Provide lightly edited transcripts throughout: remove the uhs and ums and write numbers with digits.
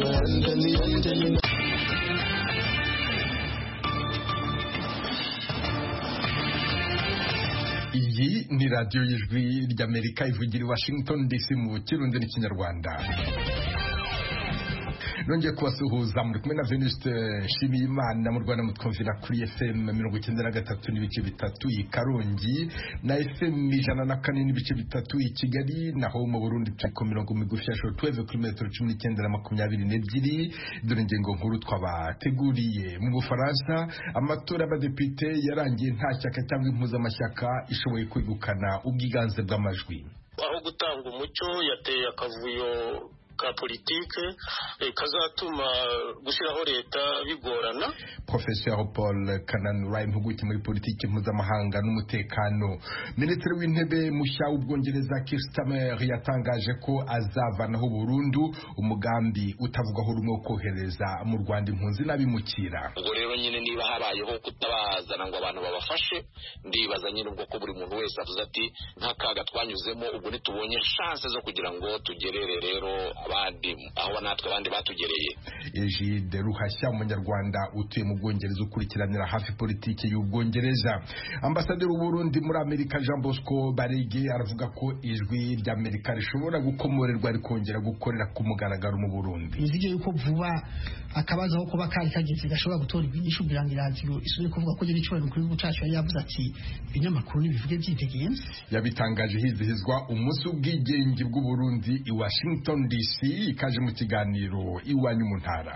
Iyi ni radiyo y'ijwi ry'Amerika ivugira i Washington DC mu Kirundi n'Ikinyarwanda. Nongeye kubasuhuza muri kumwe na Venuste Nshimiyimana mu Rwanda mutwumvira kuri FM 93 n'ibice bitatu i Karongi na FM 104 n'ibice bitatu i Kigali, naho mu Burundi turi ku mirongo migufi ya shortwave kuri metero 19 na 22. Dore ingingo nkuru twabateguriye. Mu Bufaransa amatora y'abadepite yarangiye nta shyaka cyangwa impuzamashyaka ishoboye kwegukana ubwiganze bw'amajwi. Aho gutanga umucyo yateye akavuyo ka politike kazatuma gushyiraho leta bigorana. Professeur Paul Kananura, impuguke muri politike mpuzamahanga n'umutekano. Minisitiri w'intebe mushya w'Ubwongereza Keir Starmer yatangaje ko azavanaho burundu umugambi utavugwaho rumwe wo kohereza mu Rwanda impunzi n'abimukira. Ubwo rero nyine niba habayeho kutabazana ngo abantu babafashe, ndibaza nyine ubwo ko buri muntu wese avuze ati nta kaga twanyuzemo, ubwo nitubonye chance zo kugira ngo tugerere rero abandi aho natwe abandi batugereye. Egide Ruhashya, umunyarwanda utuye mu Bwongereza ukurikiranira hafi politiki y'Ubwongereza. Ambasaderi w'u Burundi muri Amerika Jean Bosco Barege aravuga ko ijwi ry'Amerika rishobora gukomorerwa rikongera gukorera ku mugaragaro mu Burundi. Nizige yuko vuba akabaza aho kuba kari kageze gashobora gutora inyishu birangiraziro isubire kuvuga ko n'icyo kuri gucacu yavuze ati ibinyamakuru nibivuge byitegenze. Yabitangaje hizihizwa umunsi w'ubwigenge bw'u Burundi i Washington DC, ikaje mu kiganiro iwanyu mu ntara.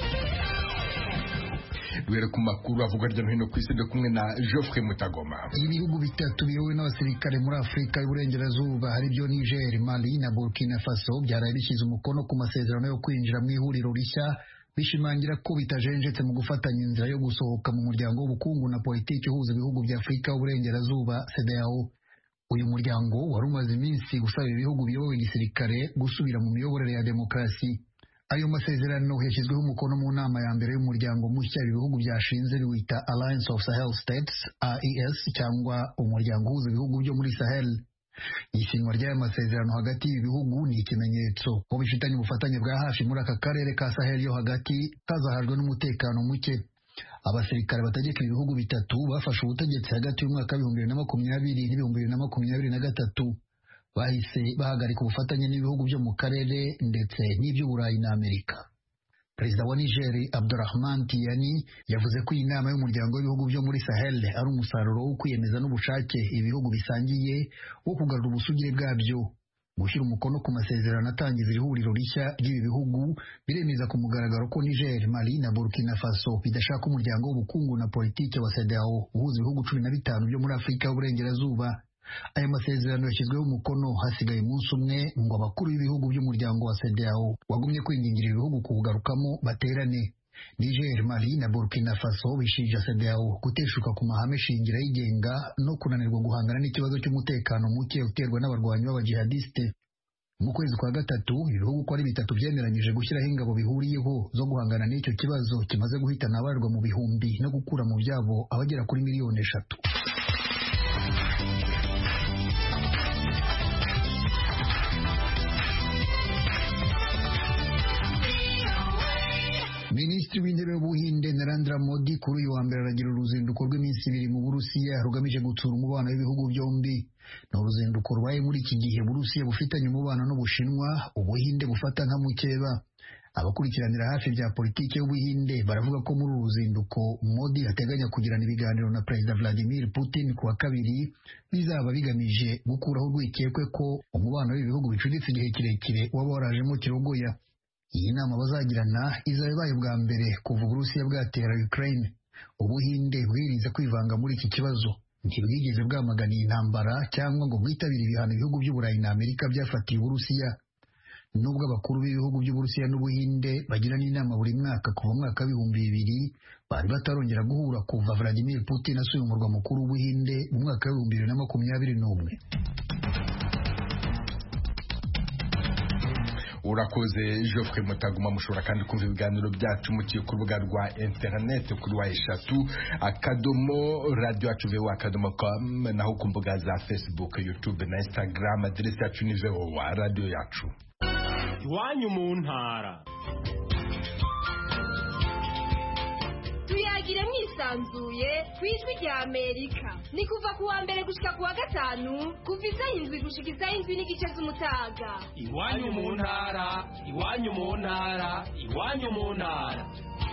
Duhere ku makuru avuga hirya no hino ku isi kumwe na Geoffrey Mutagoma. Ibihugu bitatu biyobowe n'abasirikare muri Afurika y'Uburengerazuba hari byo Niger, Mali na Burkina Faso byaraye bishyize umukono ku masezerano yo kwinjira mu ihuriro rishya, bishimangira ko bitajenjetse mu gufatanya inzira yo gusohoka mu muryango w'ubukungu na politiki uhuza ibihugu bya Afurika y'Uburengerazuba CEDEAO. Uyu muryango wari umaze iminsi gusaba ibihugu biyobowe igisirikare gusubira mu miyoborere ya demokarasi. Ayo masezerano yashyizweho umukono mu nama ya mbere y'umuryango mushya ibihugu byashinze biwita Alliance of Sahel States AES, cyangwa umuryango uhuza ibihugu byo muri Sahel. Isinywa ry'aya masezerano hagati y'ibihugu ni ikimenyetso ko bifitanye ubufatanye bwa hafi muri aka karere ka Sahel yo hagati kazahajwe n'umutekano muke. Abasirikare bategeka ibihugu bitatu bafashe ubutegetsi hagati y'umwaka wa 2020 n'2023. Bahise bahagarika ubufatanye n'ibihugu byo mu karere ndetse n'iby'Uburayi na Amerika. Perezida wa Niger Abdurrahman Tiani yavuze ko iyi nama y'umuryango w'ibihugu byo muri Sahel ari umusaruro wo kwiyemeza n'ubushake ibihugu bisangiye wo kugarura ubusugire bwabyo. Gushyira umukono ku masezerano atangiza ihuriro rishya ry'ibi bihugu biremeza ku mugaragaro ko Niger, Mali na Burkina Faso bidashaka umuryango w'ubukungu na politiki wa CEDEAO uhuza ibihugu 15 byo muri Afurika y'Uburengerazuba. Aya masezerano yashyizweho umukono hasigaye umunsi umwe ngo abakuru b'ibihugu by'umuryango wa CEDEAO wagumye kwingingira ibihugu kuwugarukamo baterane. Niger, Mali na Burkina Faso bishinja CEDEAO guteshuka ku mahame shingiro yigenga no kunanirwa guhangana n'ikibazo cy'umutekano muke uterwa n'abarwanyi b'abajihadiste. Mu kwezi kwa gatatu ibihugu ko ari bitatu byemeranyije gushyiraho ingabo bihuriyeho zo guhangana n'icyo kibazo kimaze guhitana abarirwa mu bihumbi no gukura mu byabo abagera kuri miliyoni 3. Minisitiri w'intebe w'Ubuhinde Narendra Modi kuri uyu wa mbere aragira uruzinduko rw'iminsi 2 mu Burusiya rugamije gutsura umubano w'ibihugu byombi. Ni uruzinduko rwaye muri iki gihe Burusiya bufitanye umubano n'Ubushinwa, Ubuhinde bufata nka mukeba. Abakurikiranira hafi bya politiki y'Ubuhinde baravuga ko muri uru ruzinduko Modi ateganya kugirana ibiganiro na Perezida Vladimir Putin ku wa kabiri, bizaba bigamije gukuraho urwikekwe ko umubano w'ibihugu bicuditse igihe kirekire waba warajemo kirogoya. Iyi nama bazagirana izaba ibaye bwa mbere kuva Uburusiya bwatera Ukraine. Ubuhinde bwirinze kwivanga muri iki kibazo, ntibwigeze bwamagana iyi ntambara cyangwa ngo bwitabire ibihano ibihugu by'Uburayi na Amerika byafatiye Uburusiya. Nubwo abakuru b'ibihugu by'Uburusiya n'Ubuhinde bagirana inama buri mwaka kuva mu mwaka wa 2000, bari batarongera guhura kuva Vladimir Putin asuye umurwa mukuru w'Ubuhinde mu mwaka wa 2021. Urakoze Geoffrey Mutagoma. Mushobora kandi kumva ibiganiro byacu mu rubuga rwa internet kuri wa@radio.com, naho ku mbuga za Facebook, YouTube na Instagram aderesi yacu ni VOA Radio Yacu. Iwanyu mu ntara. yisanzuye ku ijwi rya Amerika. Ni kuva ku wa mbere gushika ku wa gatanu kuva isaha 7 gushika isaha 7 n'igice z'umutaga. Iwanyu mu ntara, iwanyu mu ntara, iwanyu mu ntara.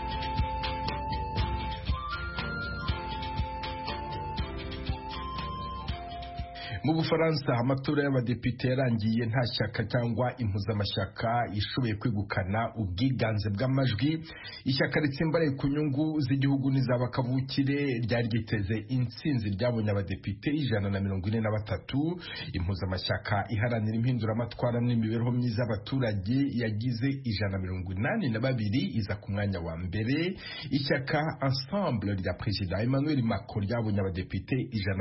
Mu Bufaransa amatora y'abadepite yarangiye nta shyaka cyangwa impuzamashyaka ishoboye kwegukana ubwiganze bw'amajwi. Ishyaka ritsimbaraye ku nyungu z'igihugu n'izabakavukire ryari ryiteze intsinzi ryabonye abadepite 143. Impuzamashyaka iharanira impinduramatwara n'imibereho myiza y'abaturage yagize 182 iza ku mwanya wa mbere. Ishyaka Ensemble rya Perezida Emmanuel Macron ryabonye abadepite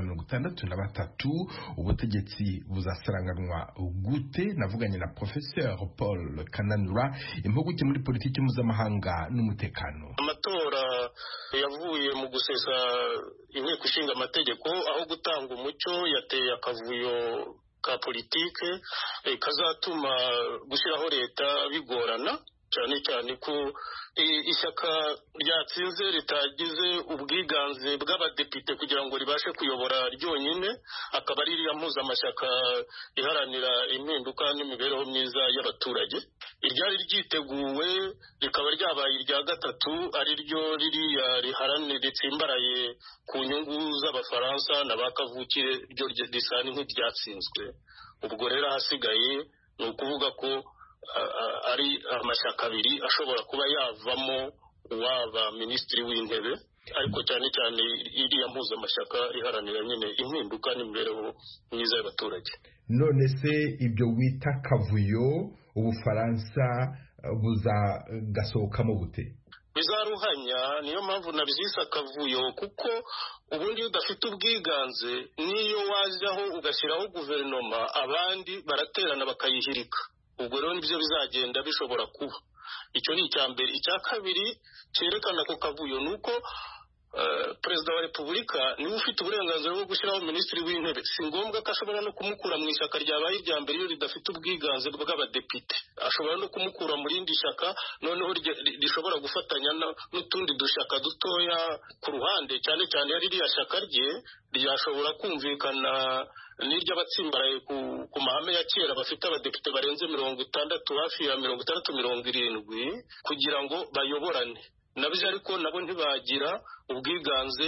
163. Ubutegetsi buzasaranganwa gute? Navuganye na Professeur Paul Kananura, impuguke muri politiki mpuzamahanga n'umutekano. Amatora yavuye mu gusesa inteko ishinga amategeko, aho gutanga umucyo yateye akavuyo ka politike kazatuma gushyiraho leta bigorana, cyane cyane ko ishyaka ryatsinze ritagize ubwiganze bw'abadepite kugira ngo ribashe kuyobora ryonyine, akaba ari iriya mpuzamashyaka iharanira impinduka n'imibereho myiza y'abaturage. Iryari ryiteguwe rikaba ryabaye irya gatatu, ari ryo ririya riharanira ritsimbaraye ku nyungu z'abafaransa n'abakavukire, ryo risa nk'iryatsinzwe. Ubwo rero ahasigaye ni ukuvuga ko ari amashyaka abiri ashobora kuba yavamo waba minisitiri w'intebe, ariko cyane cyane iriya mpuzamashyaka iharanira nyine impinduka n'imibereho myiza y'abaturage. None se ibyo wita kavuyo Ubufaransa buzagasohokamo gute? Bizaruhanya, niyo mpamvu nabyise akavuyo, kuko ubundi udafite ubwiganze niyo wajyaho ugashyiraho guverinoma abandi baraterana bakayihirika. Ubwo rero nibyo bizagenda bishobora kuba. Icyo ni icya mbere. Icya kabiri cyerekana ko kavuyo nuko Perezida wa Repubulika niwe ufite uburenganzira bwo gushyiraho minisitiri w'intebe. Si ngombwa ko ashobora no kumukura mu ishyaka ryabaye irya mbere iyo ridafite ubwiganze bw'abadepite. Ashobora no kumukura mu rindi shyaka, noneho rishobora gufatanya n'utundi dushyaka dutoya ku ruhande, cyane cyane yari iriya shyaka rye ryashobora kumvikana n'iry'abatsimbaraye ku mahame ya kera bafite abadepite barenze 60, hafi ya 60-70, kugira ngo bayoborane. Nabyo ariko nabo ntibagira ubwiganze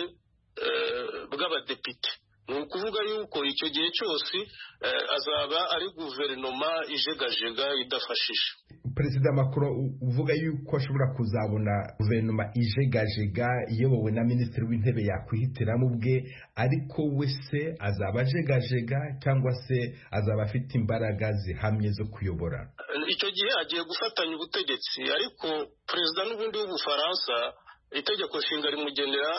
bw'abadepite. Ni ukuvuga yuko icyo gihe cyose azaba ari guverinoma ijegajega idafashije. Perezida Macron uvuga yuko ashobora kuzabona guverinoma ijegajega iyobowe na minisitiri w'intebe yakwihitiramo ubwe, ariko we se azaba ajegajega cyangwa se azaba afite imbaraga zihamye zo kuyobora? Icyo gihe agiye gufatanya ubutegetsi, ariko perezida n'ubundi w'Ubufaransa itegeko nshinga rimugenera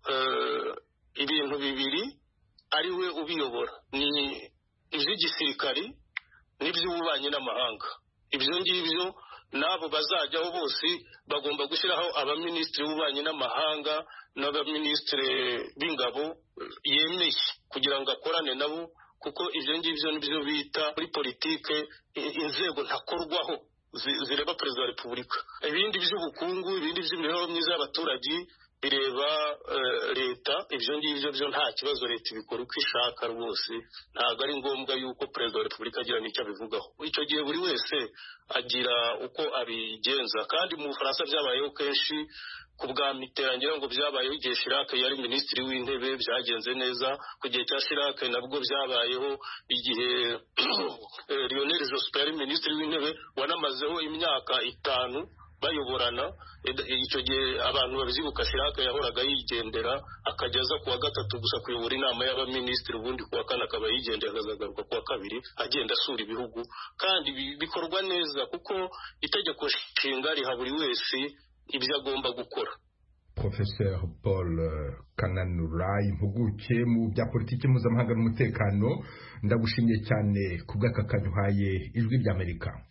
ibintu bibiri ari we ubiyobora, ni iby'igisirikari n'iby'ububanyi n'amahanga. Ibyo ngibyo nabo bazajyaho bose bagomba gushyiraho abaminisitiri b'ububanyi n'amahanga n'abaminisitiri b'ingabo yemeye kugira ngo akorane nabo, kuko ibyo ngibyo nibyo bita muri politike inzego ntakorwaho zireba Perezida wa Repubulika. Ibindi by'ubukungu, ibindi by'imibereho myiza y'abaturage bireba leta. Ibyo ngibyo byo nta kibazo, leta ibikora uko ishaka rwose, ntabwo ari ngombwa yuko Perezida wa Repubulika agira n'icyo abivugaho. Icyo gihe buri wese agira uko abigenza, kandi mu Bufaransa byabayeho kenshi. Ku bwa Mitterrand ngo byabayeho igihe Chirac yari minisitiri w'intebe, byagenze neza. Ku gihe cya Chirac nabwo byabayeho igihe Lionel Jospin yari minisitiri w'intebe, wanamazeho imyaka 5 bayoborana. Icyo gihe abantu babyibuka Chirac yahoraga yigendera, akageza ku wa gatatu gusa kuyobora inama y'abaminisitiri, ubundi ku wa kane akaba yigendera, akazagaruka ku wa kabiri agenda asura ibihugu. Kandi bikorwa neza kuko itegeko nshinga riha buri wese ibyo agomba gukora. Professeur Paul Kananura, impuguke mu bya politiki mpuzamahanga n'umutekano, ndagushimiye cyane ku bw'aka kanya uhaye Ijwi ry'Amerika. Murakoze.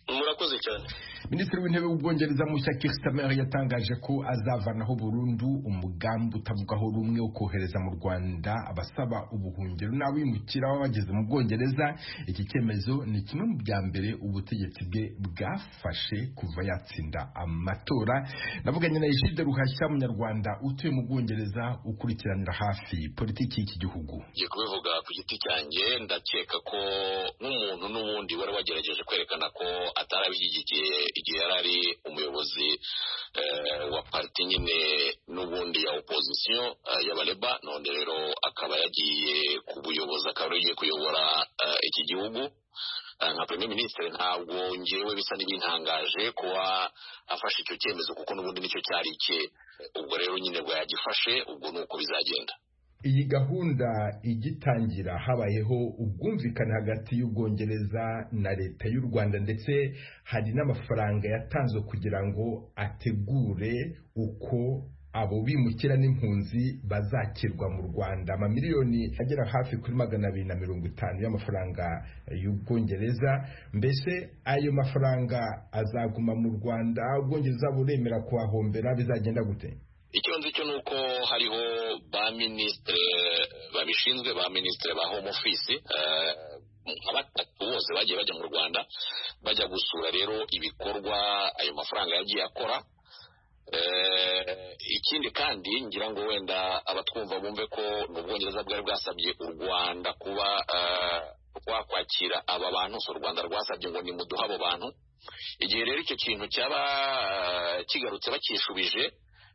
urakoze cyane. Minisitiri w'intebe w'Ubwongereza mushya Keir Starmer yatangaje ko azavanaho burundu umugambi utavugaho rumwe wo kohereza mu Rwanda abasaba ubuhungiro n'abimukira baba bageze mu Bwongereza. Iki cyemezo ni kimwe mu bya mbere ubutegetsi bwe bwafashe kuva yatsinda amatora. Navuganye na Egide Ruhashya, umunyarwanda utuye mu Bwongereza ukurikiranira hafi politiki y'iki gihugu. Ngiye kubivuga ku giti cyanjye, ndakeka ko nk'umuntu n'ubundi wari wagerageje kwerekana ko atarabishyigikiye igihe yari ari umuyobozi wa parti nyine n'ubundi ya opposition y'abaleba, none rero akaba yagiye ku buyobozi, akaba yagiye kuyobora iki gihugu nka premier ministre. Ntabwo ngewe bisa n'ibintangaje kuba afashe icyo cyemezo kuko n'ubundi nicyo cyari cye. Ubwo rero nyine bwo yagifashe, ubwo nuko bizagenda. Iyi gahunda igitangira habayeho ubwumvikane hagati y'Ubwongereza na leta y'u Rwanda, ndetse hari n'amafaranga yatanzwe kugira ngo ategure uko abo bimukira n'impunzi bazakirwa mu Rwanda. Amamiliyoni agera hafi kuri 250 y'amafaranga y'Ubwongereza. Mbese ayo mafaranga azaguma mu Rwanda? Ubwongereza buremera kuhahombera? Bizagenda gute? Icyo nzi cyo nuko hariho ba ministre babishinzwe, ba ministre ba home office abatatu bose bagiye bajya mu Rwanda bajya gusura rero ibikorwa ayo mafaranga yagiye akora. Ikindi kandi ngira ngo wenda abatwumva bumve ko n'Ubwongereza bwari bwasabye u Rwanda kuba rwakwakira aba bantu, so u Rwanda rwasabye ngo nimuduhe abo bantu. Igihe rero icyo kintu cyaba kigarutse bakishubije,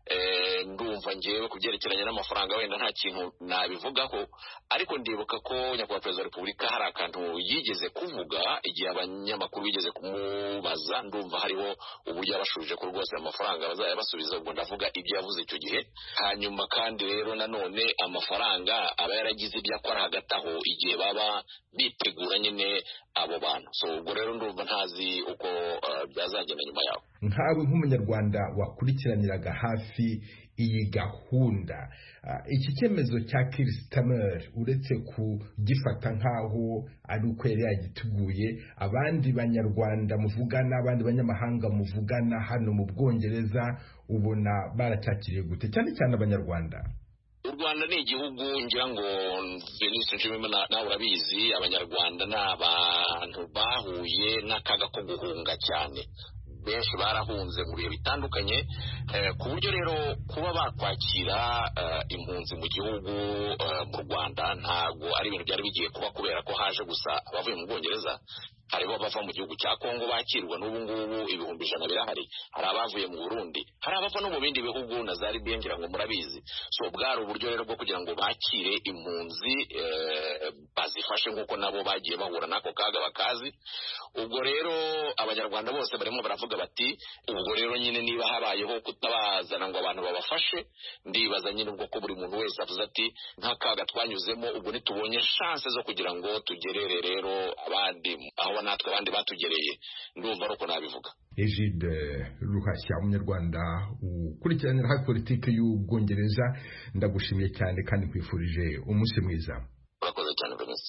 ndumva ngewe kubyerekeranye n'amafaranga wenda nta kintu nabivugaho, ariko ndibuka ko nyakubahwa perezida wa repubulika hari akantu yigeze kuvuga igihe abanyamakuru bigeze kumubaza. Ndumva hariho uburyo yabashubije ko rwose amafaranga bazajya basubiza, ubwo ndavuga ibyo yavuze icyo gihe. Hanyuma kandi rero nanone amafaranga aba yaragize ibyo akora hagati aho igihe baba bitegura nyine abo bantu. So ubwo rero ndumva ntazi uko byazagenda nyuma yaho. Nkawe nk'umunyarwanda wakurikiraniraga hafi iyi gahunda, iki cyemezo cya Keir Starmer uretse kugifata nkaho ari uko yari yagiteguye, abandi banyarwanda muvugana, abandi banyamahanga muvugana hano mu Bwongereza, ubona baracyakiriye gute, cyane cyane abanyarwanda? U Rwanda ni igihugu ngira ngo Venise Nshimiyimana nawe urabizi, abanyarwanda ni abantu bahuye n'akaga ko guhunga cyane. Benshi barahunze mu bihe bitandukanye, ku buryo rero kuba bakwakira impunzi mu gihugu mu Rwanda ntabwo ari ibintu byari bigiye kuba, kubera ko haje gusa abavuye mu Bwongereza. Hariho abava mu gihugu cya Kongo bakirwa n'ubu ngubu 100 birahari, hari abavuye mu Burundi, hari abava no mu bindi bihugu na za Libya ngira ngo murabizi. So bwari uburyo rero bwo kugira ngo bakire impunzi bazifashe nk'uko nabo bagiye bahura n'ako kaga bakazi. Ubwo rero abanyarwanda bose barimo baravuga bati ubwo rero nyine niba habayeho kutabazana ngo abantu babafashe, ndibaza nyine ubwo ko buri muntu wese avuze ati nta kaga twanyuzemo, ubwo nitubonye chance zo kugira ngo tugerere rero abandi aho natwe abandi batugereye, ndumva uko nabivuga. Egide Ruhashya, umunyarwanda ukurikiranira hafi politiki y'Ubwongereza, ndagushimiye cyane kandi kwifurije umunsi mwiza. Urakoze cyane Venise.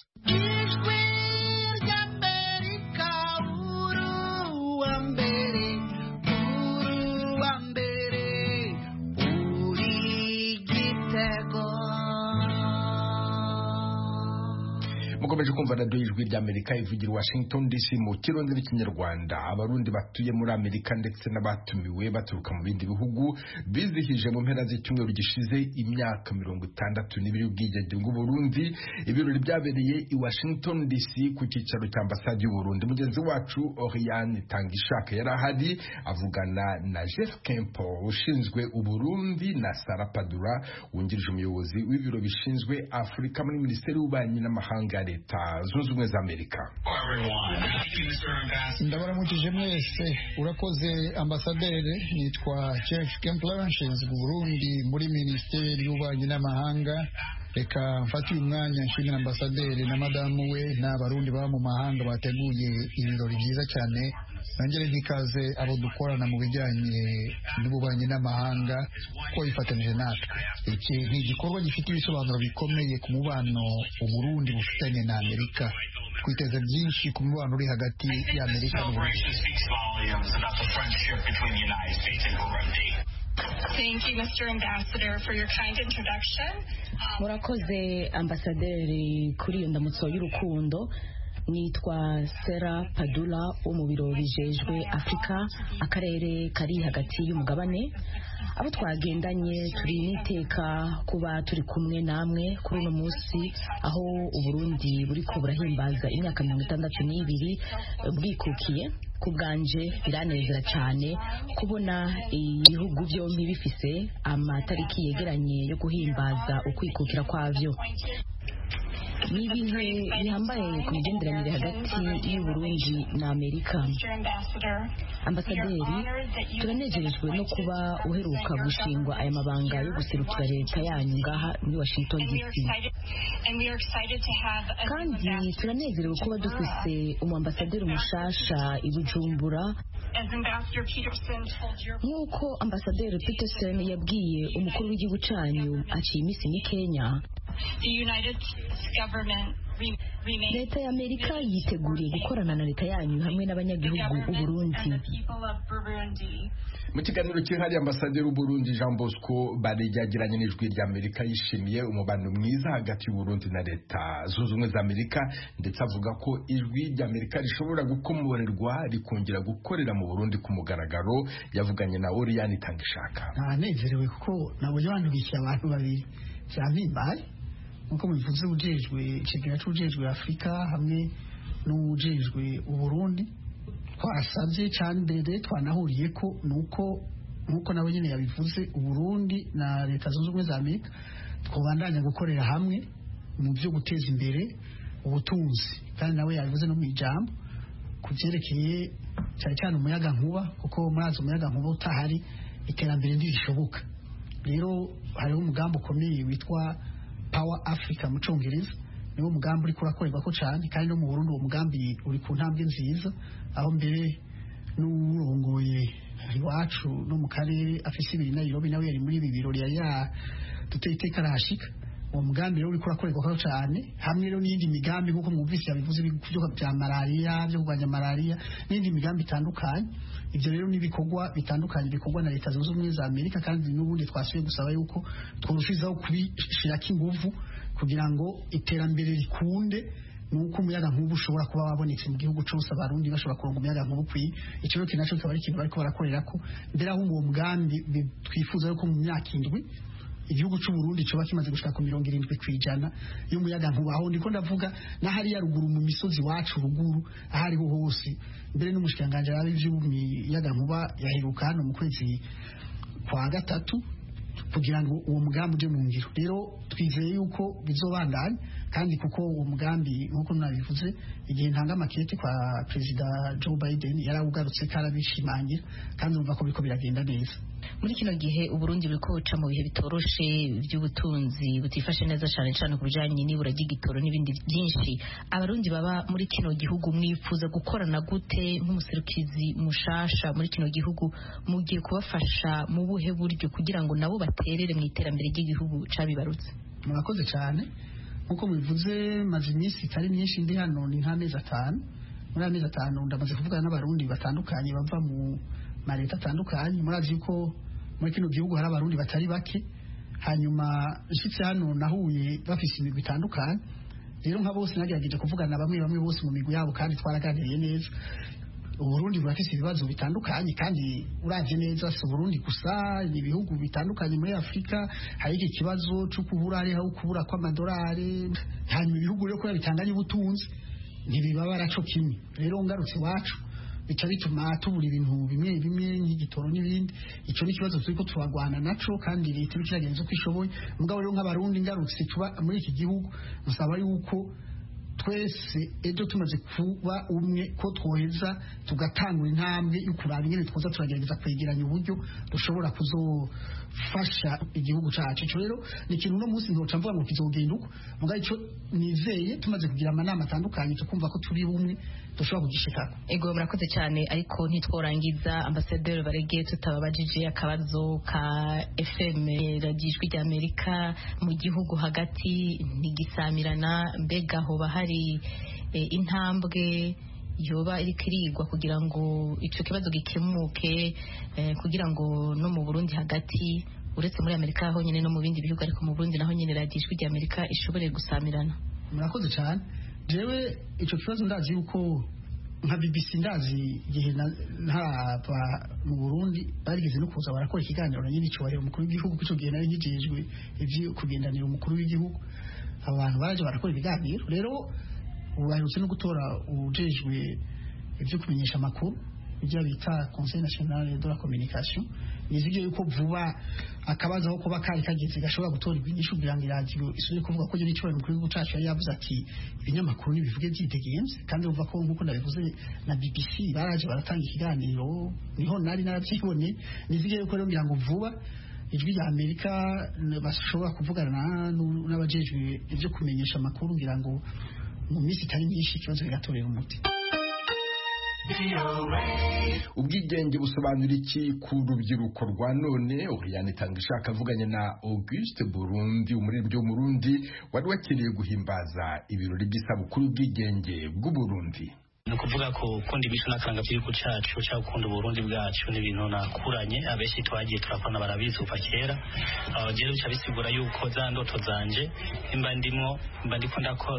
Mukomeje kumva radio Ijwi ry'Amerika ivugira Washington DC mu kirundi n'ikinyarwanda. Abarundi batuye muri Amerika ndetse n'abatumiwe baturuka mu bindi bihugu bizihije mu mpera z'icyumweru gishize imyaka 62 y'ubwigenge bw'u Burundi. Ibirori byabereye i Washington DC ku cyicaro cya ambasade y'u Burundi. Mugenzi wacu Oriane Tangishaka yari ahari avugana na Jeff Kempo ushinzwe u Burundi na Sara Padura wungirije umuyobozi w'ibiro bishinzwe Afrika muri Minisiteri y'Ububanyi n'Amahanga Leta Zunze Ubumwe za Amerika. Ndabaramukije mwese. Urakoze ambasaderi. Nitwa Jeff Kempler, nshinzwe u Burundi muri Minisiteri y'Ububanyi n'Amahanga. Reka mfate umwanya nshimira ambasaderi na madamu we n'abarundi baba mu mahanga bateguye ibirori byiza cyane. Nangere ntikaze abo dukorana mu bijyanye n'ububanyi n'amahanga ko ifatanije natwe. Iki ni igikorwa gifite ibisobanuro bikomeye ku mubano u Burundi bufitanye na Amerika. twiteze byinshi ku mubano uri hagati y'Amerika n'Uburundi. Thank you, Mr. Ambassador, for your kind introduction. Murakoze ambasaderi kuri iyo ndamutso y'urukundo. Nitwa Sera Padula wo mu biro bijejwe Afrika, akarere kari hagati y'umugabane. Abo twagendanye turi niteka kuba turi kumwe namwe kuri uno munsi aho Uburundi buriko burahimbaza imyaka 62 bwikukiye. Ku bwanje biranezera cyane kubona ibihugu byombi bifise amatariki yegeranye yo guhimbaza ukwikukira kwavyo. Ni ibihe bihambaye ku migenderanire hagati y'Uburundi na Amerika. Ambasaderi, turanejejwe no kuba uheruka gushingwa aya mabanga yo guserukira leta yanyu ngaha muri Washington DC. Kandi turanezerewe kuba dufise umuambasaderi mushasha i Bujumbura. Nk'uko ambasaderi Peterson yabwiye umukuru w'igihugu cyanyu aciye iminsi mikenya, leta ya Amerika yiteguriye gukorana na leta yanyu hamwe n'abanyagihugu b'Uburundi. Mu kiganiro cyihariye ambasaderi w'Uburundi Jean Bosco barejyagiranye n'ijwi rya Amerika yishimiye umubano mwiza hagati y'Uburundi na leta zunze ubumwe za Amerika, ndetse avuga ko ijwi rya Amerika rishobora gukomorerwa rikongera gukorera mu Burundi ku mugaragaro. Yavuganye na Oriane Itangishaka. Nanezerewe kuko nabonye bandugikiye abantu babiri cyamimbaye nkuko mubivuze, ujejwe ikigega cy'ujejwe Afrika hamwe n'ujejwe Uburundi. Twasabye cyane mbere twanahuriye ko nuko nabo nyine yabivuze, Uburundi na leta zunze ubumwe za Amerika twobandanya gukorera hamwe mu byo guteza imbere ubutunzi, kandi nawe yabivuze no mu ijambo kuvyerekeye cyane cyane umuyaga nkuba, kuko murazi umuyaga nkuba utahari iterambere ntirishoboka. Rero hariho umugambi ukomeye witwa Power Africa mu Congereza, niwo mugambi uri kurakorerwa ko cyane, kandi no mu Burundi uwo mugambi uri ku ntambwe nziza, aho mbere n'urongoye iwacu no mu karere afise ibiri Nairobi nawe yari muri ibi birori duteye iteka arahashika. Uwo mugambi rero uri kurakorerwa ko cyane, hamwe rero n'indi migambi nk'uko mwumvise yabivuze bya malaria, byo kurwanya malaria n'indi migambi itandukanye. Ibyo rero n'ibikorwa bitandukanye bikorwa na leta zunze ubumwe za Amerika, kandi n'ubundi twasubiye gusaba yuko tworushizaho kubishirako inguvu kugira ngo iterambere rikunde, nuko umuyaga nkuba ushobora kuba wabonetse mu gihugu cyose, abarundi bashobora kuronga umuyaga nkuba ukwiye. Icyo rero kinaco kikaba ari ikintu bariko barakorerako, mbere aho uwo mugambi twifuza yuko mu myaka 7 igihugu cy'u Burundi cyoba kimaze gushika ku 70% y'umuyaga nkuba. Aho ndiko ndavuga na hari ya ruguru mu misozi wacu ruguru ahari ho hose. Mbere n'umushikanganje arabe ivy'umuyaga nkuba yaheruka hano mu kwezi kwa gatatu kugira ngo uwo mugambi uje mu ngiro. Rero twizeye yuko bizobandanya, kandi kuko uwo mugambi nkuko nabivuze igihe ntanga amakete kwa Perezida Joe Biden yarawugarutse karabishimangira, kandi urumva ko biko biragenda neza. Muri kino gihe Uburundi buriko buca mu bihe bitoroshe by'ubutunzi butifashe neza cyane cyane ku bijanye n'ibura ry'igitoro n'ibindi byinshi. Abarundi baba muri kino gihugu mwifuza gukorana gute nk'umuserukizi mushasha muri kino gihugu, mugiye kubafasha mu buhe buryo kugira ngo nabo baterere mu iterambere ry'igihugu cabibarutse? Murakoze cyane. Nkuko mubivuze maze iminsi itari myinshi ndi hano, ni nk'amezi 5. Muri amezi 5 ndamaze kuvugana n'abarundi batandukanye bava mu mareta atandukanye. Murazi yuko muri kino gihugu hari abarundi batari bake, hanyuma nshitse hano nahuye bafise imigwi itandukanye. Rero nka bose nagerageje kuvugana bamwe bose mu migwi yabo, kandi twaraganiriye neza. Uburundi burafise ibibazo bitandukanye, kandi uravye neza si Burundi gusa, ni ibihugu bitandukanye muri Afrika. Hari iki kibazo cyo kubura, hariho kubura kw'amadolari, hanyuma ibihugu rero ko bitanganye ubutunzi ntibibabara cyo kimwe. Rero ngarutse wacu bica bituma tubura ibintu bimwe nk'igitoro n'ibindi. Ico ni kibazo turiko turagwana naco, kandi leta ikiragenza uko ishoboye. Mugabo rero nk'abarundi ngarutse tuba muri iki gihugu, musaba yuko twese ejo tumaze kuba umwe ko twoheza tugatangura intambwe yo kuraba ingene twoza turagerageza kwegeranya uburyo dushobora kuzofasha igihugu cyacu. Ico rero ni ikintu no munsi ntoca mvuga ngo kizogenda uko, mugabo ico nizeye tumaze kugira amanama atandukanye tukumva ko turi bumwe dushobora kugishikako. Ego murakoze cyane, ariko ntitworangiza ambasaderi Barege tutababajije akabazo ka FM radijwi rya Amerika mu gihugu hagati ntigisamirana. Mbega hoba hari intambwe yoba iriko irigwa kugira ngo ico kibazo gikemuke, kugira ngo no mu Burundi hagati uretse muri Amerika aho nyene no mu bindi bihugu ariko mu Burundi naho nyene radiyo ijwi rya Amerika ishobore gusamirana? Murakoze cyane. Jewe ico kibazo ndazi yuko nka BBC ndazi igihe ntaba mu Burundi barigeze no kuza barakora ikiganiro na nyine cyubahiro umukuru w'igihugu cyo gihe nari ngijejwe ivyo kugendanira umukuru w'igihugu, abantu baje barakora ibiganiro. Rero ubaherutse no gutora ujejwe ivyo kumenyesha amakuru ibyo bita Conseil National de la Communication. Nizige yuko vuba akabaza aho kuba kari kageze gashobora gutora inyishu kugira ngo iradiyo isubire kuvuga ko nyine cyubahiro umukuru w'igihugu cacu yari yavuze ati ibinyamakuru nibivuge byitegenze, kandi uvuga ko nkuko ndabivuze na BBC baraje baratanga ikiganiro niho nari narabyibone. Nizige yuko rero ngira ngo vuba ijwi rya Amerika bashobora kuvugana n'abajejwe ibyo kumenyesha amakuru ngira ngo mu minsi itari myinshi ikibazo kigatorera umuti. Ubwigenge busobanura iki ku rubyiruko rwa none? Oriane Itangishaka avuganye na Auguste Burundi, umuririmbyi w'umurundi wari wakiriye guhimbaza ibirori by'isabukuru y'ubwigenge bw'Uburundi. ni ukuvuga ko ukunda imico n'akaranga by'igihugu cyacu cyangwa gukunda uburundi bwacu ni ibintu nakuranye abenshi twagiye turakora barabizi kuva kera. Rero bica bisigura yuko za ndoto zanje imba ndiko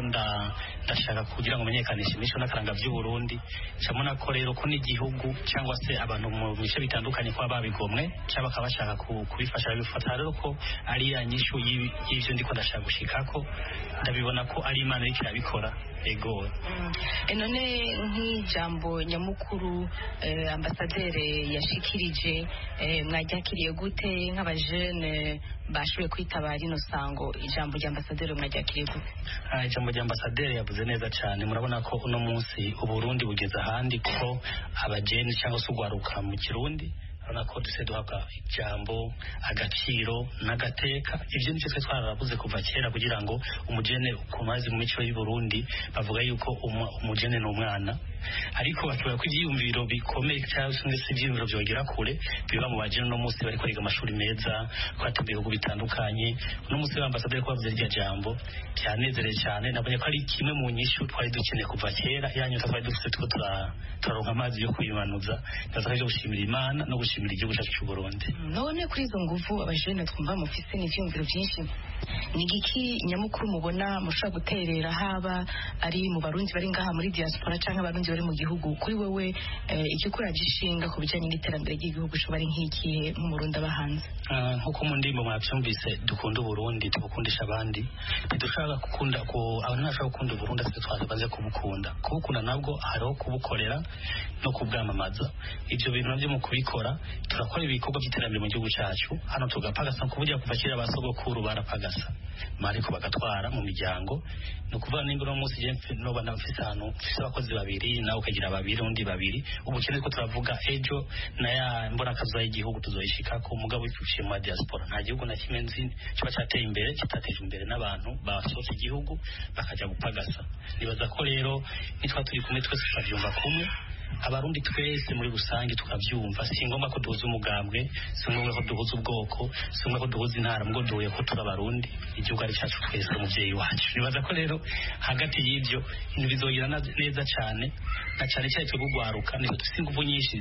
ndashaka kugira ngo menyekanishe imico n'akaranga by'uburundi. Camona ko rero ko n'igihugu cyangwa se abantu mu bice bitandukanye kwa babigomwe cyangwa bakabashaka kubifasha bifata rero ko ari ya nyishu y'ivyo ndiko ndashaka gushikako, ndabibona ko ari Imana iriko irabikora. Ego. None nk'ijambo nyamukuru ambasaderi yashikirije mwajakiriye gute nk'abajene bashoboye kwitabara ino sango? Ijambo rya ambasaderi mwajakiriye gute? Ijambo rya ambasaderi yavuze neza cyane. Murabona ko uno munsi Uburundi bugeze ahandi ko abajene cyangwa se ugwaruka mu Kirundi urabona ko duse duhabwa ijambo, agaciro n'agateka. Ivyo nivyo twe twarabuze kuva kera kugira ngo umujene kumazi mu mico y'u Burundi bavuga yuko umujene ni umwana, ariko bashobora kw'ivyiyumviro bikomeye cyangwa se ivyiyumviro byogera kure biba mu bajene. No munsi bari kwiga amashuri meza kwata ibihugu bitandukanye. No munsi w'ambasaderi ko bavuze irya jambo cyanezereye cyane. Nabonye ko ari kimwe mu nyishu twari dukeneye kuva kera, yanyu twari dufite two turaronka amazi yo kwimanuza. Ndaza gushimira Imana no gushimira igihugu cyacu cy'u Burundi. None kuri izo nguvu abajene twumva mufise n'ivyumviro byinshi, ni giki nyamukuru mubona mushobora guterera, haba ari mu barundi bari ngaha muri diaspora canke abarundi bari mu gihugu? Kuri wewe igikura gishinga ku bijanye n'iterambere ry'igihugu shoba ari nk'ikihe nk'umurundi abahanze? Nkuko mu ndimo mwavyumvise, dukunda Uburundi tubukundisha abandi. Ntidushaka gukunda ko abantu bashaka gukunda Uburundi atwe twabanze kubukunda nabwo hariho kubukorera no kubwamamaza. Ivyo bintu navyo mu kubikora turakora ibikorwa by'iterambere mu gihugu cyacu. Hano tugapagasa kuburya kuva kera basogokuru barapagasa mariko bagatwara mu miryango. No kuvuga nimba no munsi je no bana bafise hano bafise abakozi babiri nawe ukagira babiri undi babiri. Ubukene ko turavuga ejo na ya mbona kaza y'igihugu tuzoyishika ko umugabo w'icushe mu diaspora. Nta gihugu na kimwe nzi kiba cyateye imbere kitateje imbere n'abantu basohotse igihugu bakaja gupagasa. Nibaza ko rero nitwa turi kumwe twese turavyumva kumwe, abarundi twese muri rusange tukavyumva. Si ngomba ko duhuza umugambwe, si ngomba ko duhuza ubwoko, si ngomba ko duhuza intara, mgo duhuye ko turi abarundi, igihugu ari cyacu twese, umuvyeyi wacu. Nibaza ko rero hagati y'ivyo ibintu bizogira neza cyane, na cyane cyane cyo kugwaruka. Niko dufite ingufu nyinshi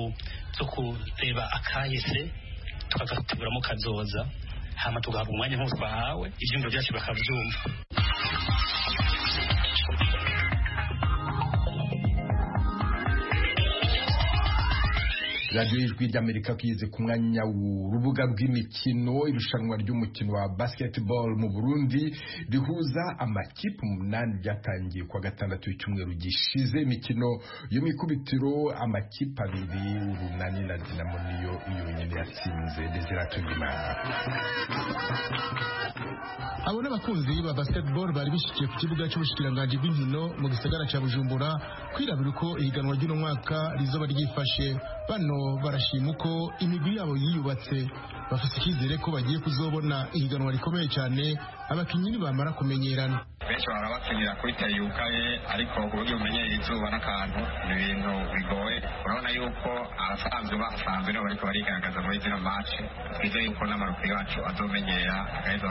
zo kureba akahise tukagateguramo kazoza, hama tugahabwa umwanya nk'uko twahawe ivyumviro byacu bakavyumva. Radio Ijwi ry'Amerika kugeze ku mwanya w'urubuga rw'imikino. Irushanwa ry'umukino wa basketball mu Burundi rihuza amakipe 8 ryatangiye kwa gatandatu w'icyumweru gishize. Imikino yo mikubitiro amakipe 2 Urunani na Dinamo niyo nyene yatsinze. Desiratunimana abo n'abakunzi ba basketball bari bishikiye ku kibuga cy'ubushikiranganje bw'inkino mu gisagara cya Bujumbura kwirabira uko ihiganwa ry'uno mwaka rizoba ryifashe. Bano barashima uko imigwi yabo yiyubatse, bafite icyizere ko bagiye kuzobona ihiganwa rikomeye cyane abakinnyi nibamara kumenyerana. Benshi barabakinira kuri tayukaye, ariko uburyo umenyera izuba n'akantu ni ibintu bigoye. Urabona yuko abasanzwe bahasanzwe nibo bariko barigaragaza muri zino match. Twizeye yuko n'amarupe yacu azomenyera agaheza bakatwereka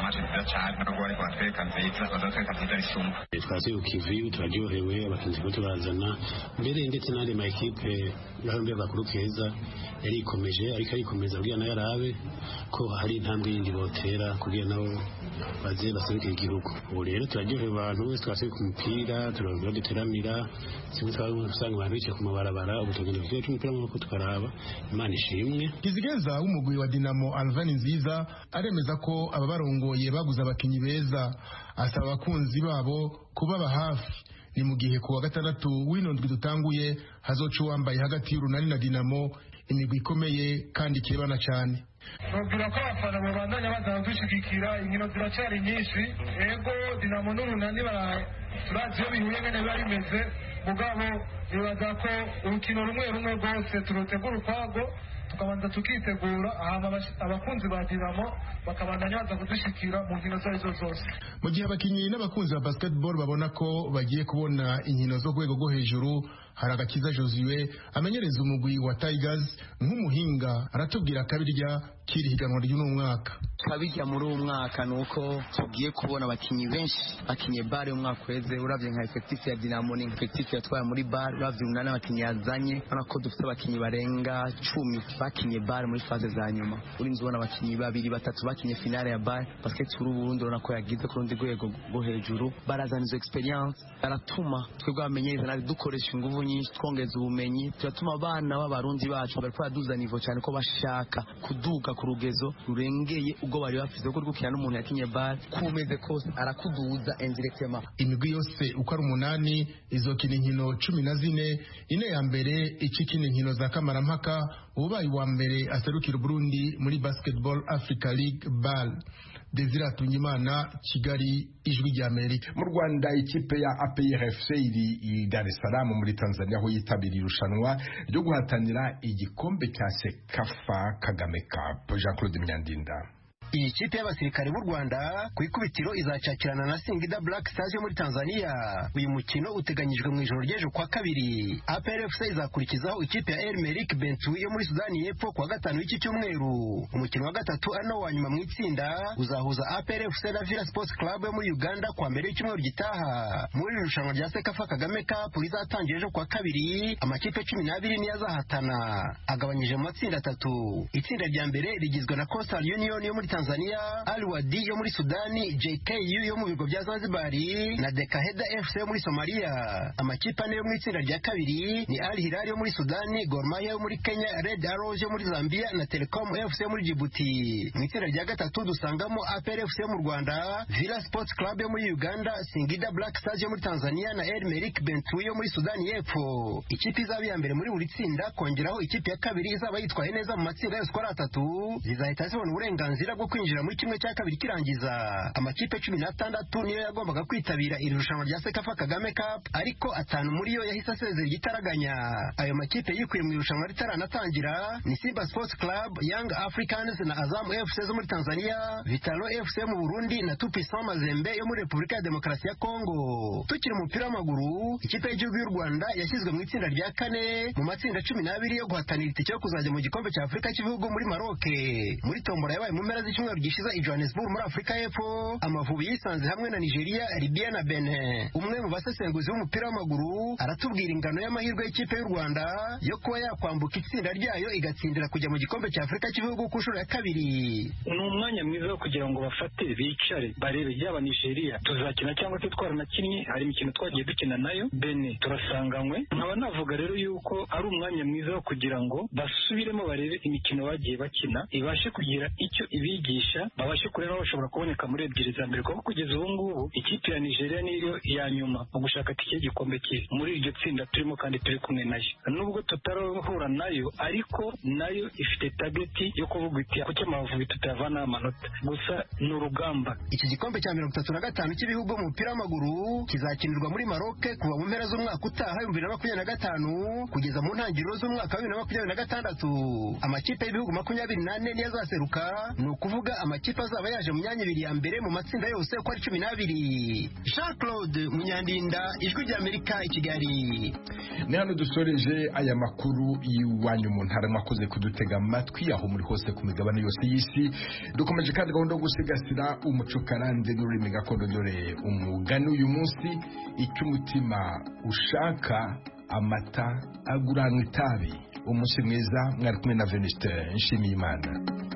amaje nziza cyane nubwo ariko batwereka nziza bazatwereka nziza risumba twasuye ku kivi turaryohewe abakinzi ko tubazana mbere ndetse n'andi ma ekipe y'abambere bakuru keza yarikomeje ariko arikomeza kugira nayo arabe ko hari intambwe yindi botera kugira nabo baze baserukire igihugu. Ubu rero turaryohewe abantu wese twasuye ku mupira turabona duteramira kimwe twasanga abantu bicaye ku mabarabara ubu tugenda ku kibuga cy'umupira w'amaboko tukaraba Imana ishimwe. Kizigeza w'umugwi wa Dinamo Alvan Nziza aremeza ko ababarongoye baguze abakinyi beza asaba abakunzi babo kubaba hafi. Ni mu gihe kuwa gatandatu w'inondwi dutanguye hazoca uwambaye hagati y'Urunani na Dinamo imigwi ikomeye kandi ikebana cyane. Nubwira ko abafana babandanya baza dushigikira inkino ziracyari nyinshi ego Dinamo n'Urunani turazi iyo bihuye ngene biba bimeze mugabo bibaza ko urukino rumwe rumwe rwose turutegura ukwago tukabanza tukitegura abakunzi ba Dinamo bakabandanya baza kudushikira mu nkino zose zose. Mu gihe abakinyi n'abakunzi ba basketball babona ko bagiye kubona inkino zo rwego rwo hejuru, hari Agakiza Josue amenyereza umugwi wa Tigers nk'umuhinga aratubwira kabirya kiri higanwa ry'uno mwaka. Kabirya muri uwo mwaka nuko tugiye kubona abakinyi benshi bakinye bare umwaka weze uravye nka effective ya Dinamo ni effective yatwaye muri bare uravye Urunani abakinyi yazanye urabona ko dufite abakinyi barenga 10 bakinye bare muri phase za nyuma. Urinzi ubona abakinyi babiri batatu bakinye finale ya bare basket uru Burundi urabona ko yagize ku rundi rwego rwo hejuru barazana izo experience baratuma twebwe bamenyereza nari dukoresha inguvu nyinshi twongeza ubumenyi turatuma abana b'abarundi bacu bariko baduza niveau cyane ko bashaka kuduga ku rugezo rurengeye ubwo bari bafise ko gukina n'umuntu yakinye bare kumeze kose arakuduza indirectement. Imigwi yose uko ari 8 izokina inkino 14 ine ya mbere ikikina inkino za kamarampaka ubaye wa mbere aserukira Burundi muri Basketball Africa League BAL. Desire Tunyimana, Kigali, Ijwi rya Amerika. Mu Rwanda ikipe ya APRFC iri i Dar es Salaam muri Tanzania aho yitabiriye irushanwa ryo guhatanira igikombe cya Sekafa Kagame Cup. Jean-Claude Myandinda. Iyi kipe y'abasirikare b'u Rwanda ku ikubitiro izacakirana na Singida Black Stars yo muri Tanzania. Uyu mukino uteganyijwe mu ijoro ry'ejo kwa kabiri. APRFC izakurikizaho ikipe ya El Merreikh Bentiu yo muri Sudani y'Epfo kwa gatanu w'iki cyumweru. Umukino wa gatatu ari wa nyuma mu itsinda uzahuza APRFC na Villa Sports Club yo muri Uganda kwa mbere y'icyumweru gitaha. Muri irushanwa rya Sekafa Kagame Cup rizatangira ejo kwa kabiri, amakipe 12 niyo azahatana agabanyije mu matsinda atatu. Itsinda rya mbere rigizwe na Coastal Union yo muri Tanzania, Al Wadi yo muri Sudani, JKU yo mu bigo bya Zanzibar na Dekaheda FC yo muri Somalia. Amakipe ane yo mu itsinda rya kabiri ni Al Hilal yo muri Sudani, Gor Mahia yo muri Kenya, Red Arrows yo muri Zambia na Telecom FC yo muri Djibouti. Mu itsinda rya gatatu dusangamo APRFC yo mu Rwanda, Villa Sports Club yo muri Uganda, Singida Black Stars yo muri Tanzania na El Merreikh Bentiu yo muri Sudani y'Epfo. Ikipe izaba ya mbere muri buri tsinda kongeraho ikipe ya kabiri izaba yitwaye neza mu matsinda yose kwa atatu zizahita zibona uburenganzira bwo kwinjira muri kimwe cya kabiri kirangiza. Amakipe 16 niyo yagombaga kwitabira iri rushanwa rya Sekafa Kagame Cup, ariko 5 muri yo yahise asezera igitaraganya. Ayo makipe yikuye mu irushanwa ritaranatangira ni Simba Sports Club, Young Africans na Azam FC zo muri Tanzania, Vitalo FC mu Burundi na Tupisan Mazembe yo muri Repubulika ya Demokarasi ya Kongo. Tukiri mu mupira w'amaguru, ikipe y'igihugu y'u Rwanda yashyizwe mu itsinda rya 4 mu matsinda 12 yo guhatanira itike yo kuzajya mu gikombe cya Afurika cy'ibihugu muri Maroc. Muri tombora yabaye mu mpera z'icyumweru gishize i Johannesburg muri Afurika y'Epfo, Amavubi yisanze hamwe na Nigeria, Libya na Benin. Umwe mu basesenguzi b'umupira w'amaguru aratubwira ingano y'amahirwe y'ikipe y'u Rwanda yo kuba yakwambuka itsinda ryayo igatsindira kujya mu gikombe cya Afurika cy'ibihugu ku nshuro ya kabiri. Ni umwanya mwiza wo kugira ngo bafate bicare barebe yaba Nigeria tuzakina cyangwa se twaranakinnye, hari imikino twagiye dukina nayo, Benin turasanganywe. Nkaba navuga rero yuko ari umwanya mwiza wo kugira ngo basubiremo barebe imikino bagiye bakina ibashe kugira icyo ibigisha, babashe kureba bashobora kuboneka muri ebyiri za mbere, kuko kugeza ubu ngubu ikipe ya Nigeria niyo ya nyuma mu gushaka tike y'igikombe cye muri iryo tsinda turimo kandi turi kumwe nayo. Nubwo tutarahura nayo ariko nayo ifite target yo kuvuga iti kuki Amavubi tutavana amanota, gusa ni urugamba. Iki gikombe cya 35 cy'ibihugu mu mupira w'amaguru kizakinirwa muri Maroc kuva mu mpera z'umwaka utaha 2025 kugeza mu ntangiriro z'umwaka wa 2026. Amakipe y'ibihugu 24 niyo azaseruka, ni ukuvuga ukuvuga amakipe azaba yaje mu myanya ibiri ya mbere mu matsinda yose uko ari 12. Jean Claude Munyandinda, Ijwi ry'Amerika, i Kigali. Ni hano dusoreje aya makuru y'iwanyu mu ntara, mwakoze kudutega amatwi aho muri hose ku migabane yose y'isi. Dukomeje kandi gahunda yo gusigasira umuco karande n'ururimi gakondo. Dore umugani uyu munsi: icyo umutima ushaka amata aguranwa itabi. Umunsi mwiza, mwari kumwe na Venuste Nshimiyimana.